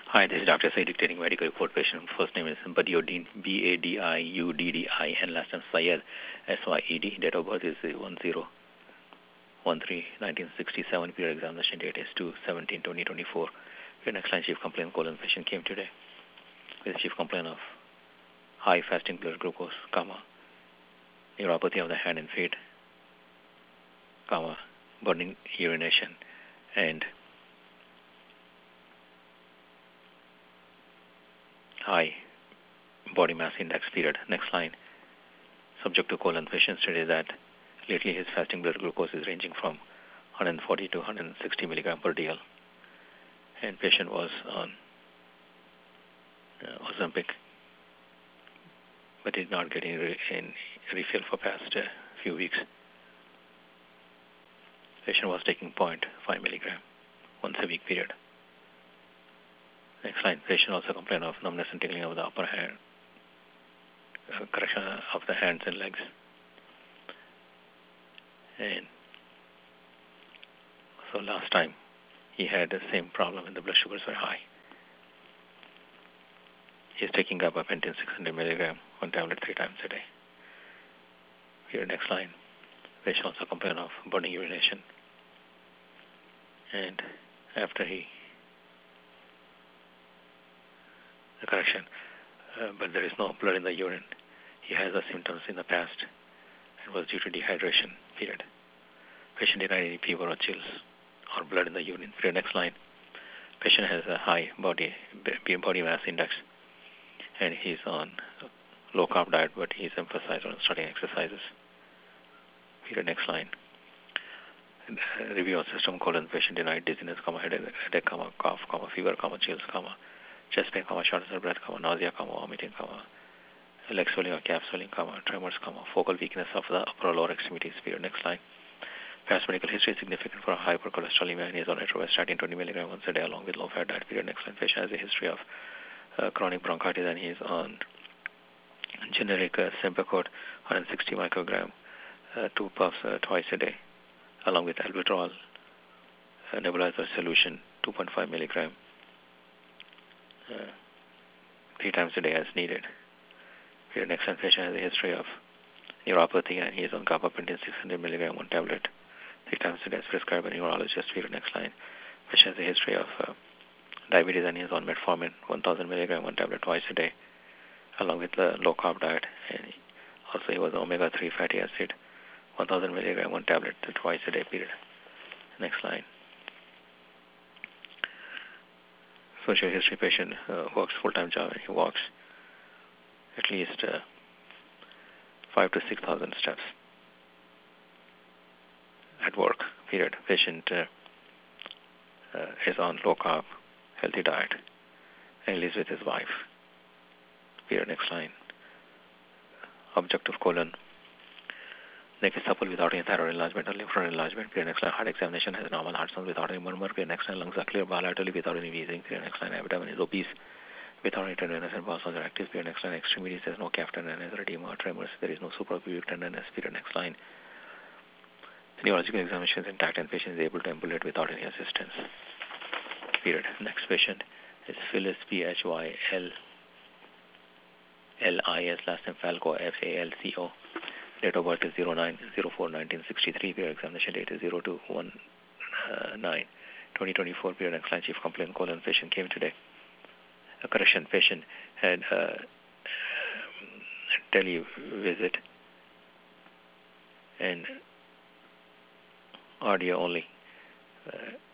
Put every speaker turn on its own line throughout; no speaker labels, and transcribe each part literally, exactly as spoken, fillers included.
Hi, this is Doctor Said dictating medical report patient. First name is Badiuddin, B A D I U D D I N, last name Syed, S Y E D. Date of birth is one zero one three nineteen sixty-seven. Period examination date is two seventeen twenty twenty-four. Your next line chief complaint colon patient came today with chief complaint of high fasting blood glucose, comma, neuropathy of the hand and feet, comma, burning urination, and high body mass index. Period. Next line. Subject to colon patient stated that lately his fasting blood glucose is ranging from one forty to one sixty milligram per D L, and patient was on uh, Ozempic, but did not get any re- in refill for past uh, few weeks. Patient was taking zero point five milligram once a week. Period. Next line. Patient also complained of numbness and tingling of the upper hand, uh, correction of the hands and legs, and so last time he had the same problem when the blood sugars were high. He's taking gabapentin six hundred milligram, one tablet three times a day. Here, next line. Patient also complained of burning urination, and after he the correction, uh, but there is no blood in the urine. He has the symptoms in the past and was due to dehydration. Period. Patient denied any fever or chills or blood in the urine. Period. Next line. Patient has a high body body mass index, and he's on low carb diet, but he's emphasized on starting exercises. Period. Next line. Uh, review of system colon patient denied dizziness, comma, headache, headache, comma, cough, comma, fever, comma, chills, comma, chest pain, comma, shortness of breath, comma, nausea, comma, vomiting, comma, leg swelling or calf swelling, comma, tremors, comma, focal weakness of the upper or lower extremities. Period. Next line. Past medical history is significant for hypercholesterolemia, and he is on atorvastatin twenty milligram once a day along with low-fat diet. Period. Next line. Patient has a history of uh, chronic bronchitis, and he is on generic uh, Symbicort one sixty microgram, uh, two puffs uh, twice a day, along with albuterol uh, nebulizer solution two point five milligram uh, three times a day as needed. Here, next line. Patient has a history of neuropathy, and he is on gabapentin six hundred milligram one tablet three times a day as prescribed by a neurologist. Here, next line. Patient has a history of uh, diabetes, and he is on metformin one thousand milligram one tablet twice a day, along with the low carb diet, and also he was omega three fatty acid one thousand milligram one tablet twice a day. Period. Next line. Social history. Patient uh, works full-time job, and he walks at least uh, five to six thousand steps at work. Period. Patient uh, uh, is on low carb, healthy diet, and lives with his wife. Period. Next line. Objective colon. Neck is supple without any thyroid enlargement or lymph node enlargement. Period. Next line. Heart examination has normal heart sound without any murmur. Period. Next line. Lungs are clear bilaterally without any wheezing. Period. Next line. Abdomen is obese without any tenderness, and bowel sounds are active. Period. Next line. Extremities has no calf tenderness, edema, or tremors. There is no suprapubic tenderness. Period. Next line. The neurological examination is intact, and patient is able to ambulate without any assistance. Period. Next patient is Phyllis, P H Y L L I S, last name Falco, F A L C O. Date of birth is zero nine zero four nineteen sixty-three. Period. Examination date is zero two one nine twenty twenty-four. Period. Next line. Chief complaint colon. Patient came today. A correction. Patient had a tele-visit and audio only. Uh,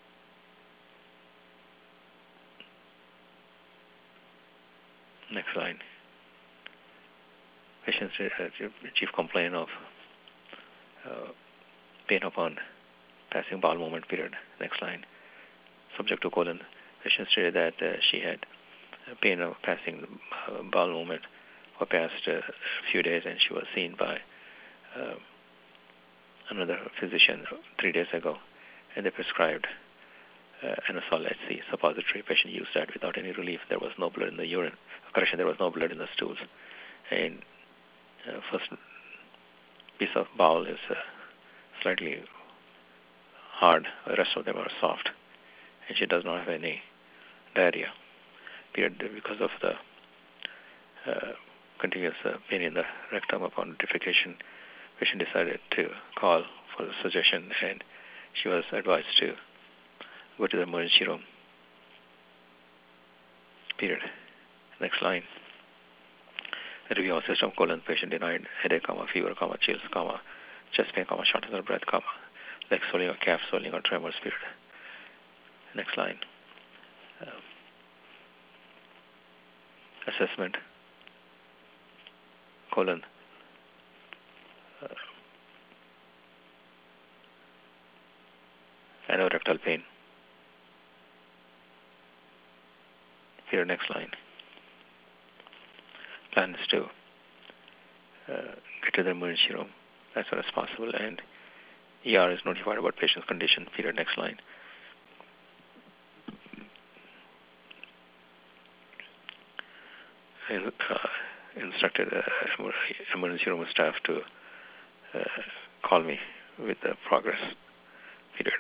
next line. Patient's uh, chief complaint of uh, pain upon passing bowel movement. Period. Next line. Subject to colon. Patient stated that uh, she had pain of passing uh, bowel movement for past uh, few days, and she was seen by uh, another physician three days ago, and they prescribed uh, Anasol H C suppository. Patient used that without any relief. There was no blood in the urine. Correction, there was no blood in the stools. And uh, first piece of bowel is uh, slightly hard. The rest of them are soft. And she does not have any diarrhea. period because of the uh, continuous uh, pain in the rectum upon defecation. Patient decided to call for the suggestion, and she was advised to go to the emergency room. Period. Next line. Review of system, colon, patient denied headache, comma, fever, comma, chills, comma, chest pain, comma, shortness of breath, comma, leg swelling or calf swelling or tremors, period. Next line. Uh, assessment, colon, uh, anorectal pain. Period. Next line. Plan is to uh, get to the emergency room as soon as possible, and E R is notified about patient's condition. Period. Next line. And, uh, instructed uh, emergency room staff to uh, call me with the progress. Period.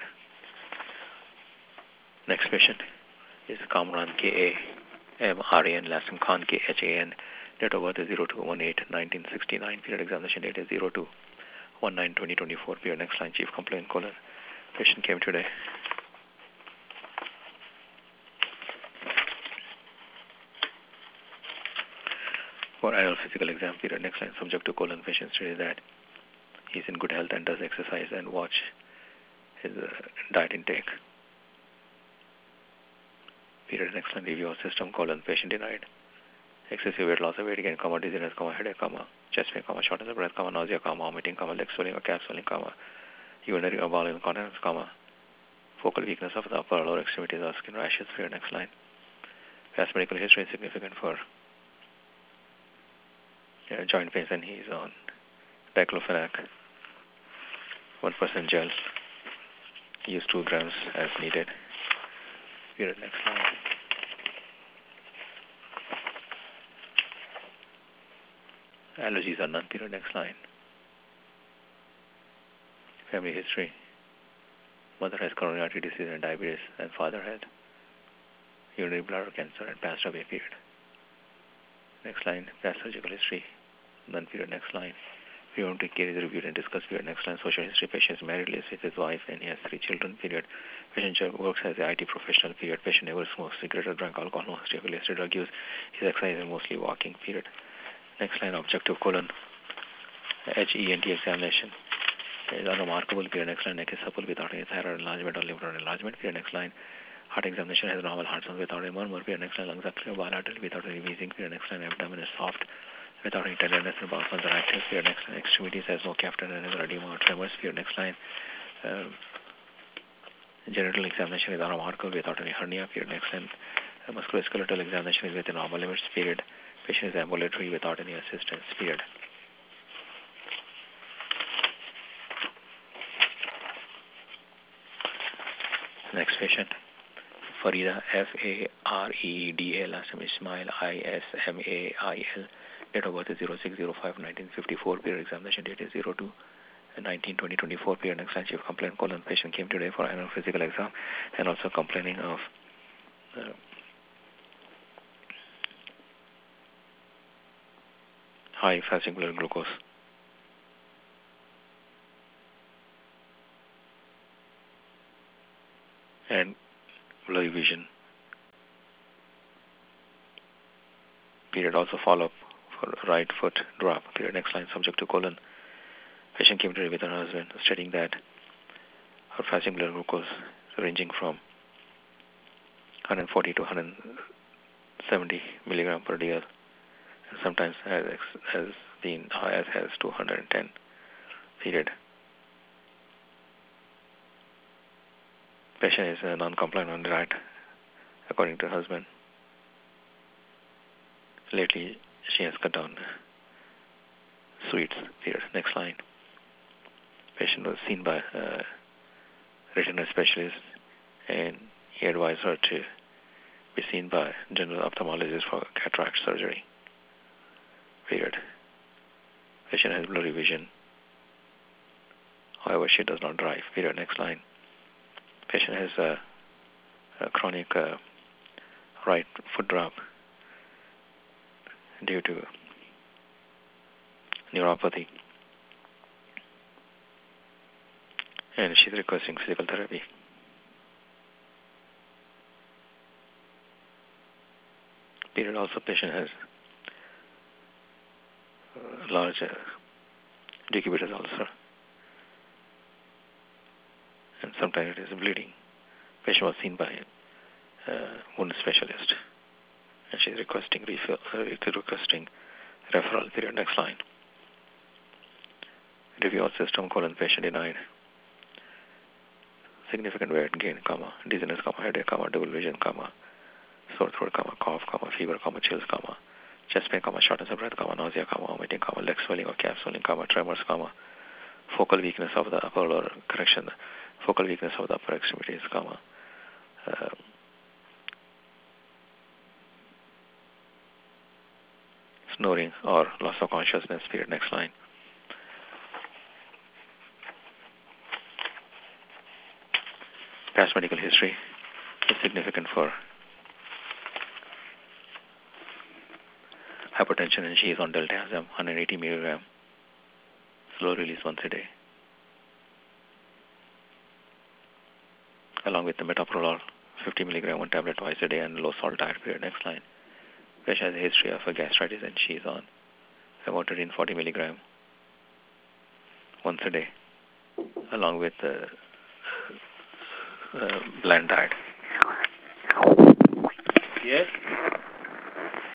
Next patient is Kamran, K A M R A N, last name Khan, K H A N. Date of birth is zero two one eight nineteen sixty-nine. Period. Examination date is zero two one nine twenty twenty-four. Period. Next line. Chief complaint, colon. Patient came today. For annual physical exam. Period. Next line. Subject to colon. Patient stated that he's in good health and does exercise and watch his uh, diet intake. Period. Next line. Review of system, colon. Patient denied excessive weight loss or weight gain, comma, dizziness, comma, headache, comma, chest pain, comma, shortness of breath, comma, nausea, comma, vomiting, comma, leg swelling or calf swelling, comma, urinary or bowel incontinence, comma, focal weakness of the upper or lower extremities or skin rashes. Period. Next line. Past medical history is significant for uh, joint pains, and he's on diclofenac, one percent gel. Use two grams as needed. Period. Next line. Allergies are none. Period. Next line. Family history. Mother has coronary artery disease and diabetes, and father had urinary bladder cancer and passed away. Period. Next line. Past surgical history. None. Period. Next line. Preventive care is reviewed and discussed. Period. Next line. Social history. Patient is married, lives with his wife, and he has three children. Period. Patient works as an I T professional. Period. Patient never smokes cigarette or drank alcohol. No history of illicit drug use. His exercise is mostly walking. Period. Next line. Objective, colon. H E N T examination is unremarkable. Period. Next line. Neck is supple without any thyroid enlargement or liver enlargement. Period. Next line. Heart examination has normal heart sound without a murmur. Period. Next line. Lungs are clear bilateral without any wheezing. Period. Next line. Abdomen is soft without any tenderness, and bowel funds are active. Period. Next line. Extremities has no cleft and neither edema or tremors. Period. Next line. Um, genital examination is unremarkable without any hernia. Period. Next line. Uh, musculoskeletal examination is within normal limits. Period. Patient is ambulatory without any assistance. Period. Next patient. Farida, F A R E D A, last name Ismail, I S M A I L. Date of birth is zero six zero five nineteen fifty-four. Period. Examination date is zero two nineteen twenty twenty-four. Period. Next line. Chief complaint, colon. Patient came today for annual physical exam and also complaining of uh, high fasting blood glucose. And blurry vision. Period. Also follow up for right foot drop. Period. Next line. Subject to colon. Patient came today with her husband, stating that her fasting blood glucose is ranging from one forty to one seventy milligram per D L, and sometimes has has been high as has two hundred ten. Period. Patient is uh, non-compliant on diet, according to her husband. Lately, she has cut down sweets. Period. Next line. Patient was seen by a retina specialist, and he advised her to be seen by general ophthalmologist for cataract surgery. Period. Patient has blurry vision. However, she does not drive. Period. Next line. Patient has a, a chronic uh, right foot drop due to neuropathy, and she's requesting physical therapy. Period. Also, patient has uh, large uh, decubitus ulcer, and sometimes it is bleeding. Patient was seen by a uh, wound specialist, and she's requesting refill, uh, requesting referral. Period. Next line. Review of system colon patient denied. Significant weight gain, comma, dizziness, comma, headache, comma, double vision, comma, sore throat, comma, cough, comma, fever, comma, chills, comma, chest pain, comma, shortness of breath, comma, nausea, comma, vomiting, comma, leg swelling or calf swelling, comma, tremors, comma, focal weakness of the upper or correction, focal weakness of the upper extremities, comma, uh, snoring or loss of consciousness. Period. Next line. Past medical history is significant for hypertension, and she is on diltiazem, one hundred eighty milligram, slow release once a day, along with the metoprolol, fifty milligram, one tablet twice a day, and low salt diet. Period. Next line. Patient has a history of a gastritis, and she is on famotidine forty milligram once a day, along with uh, uh, bland diet. Yes.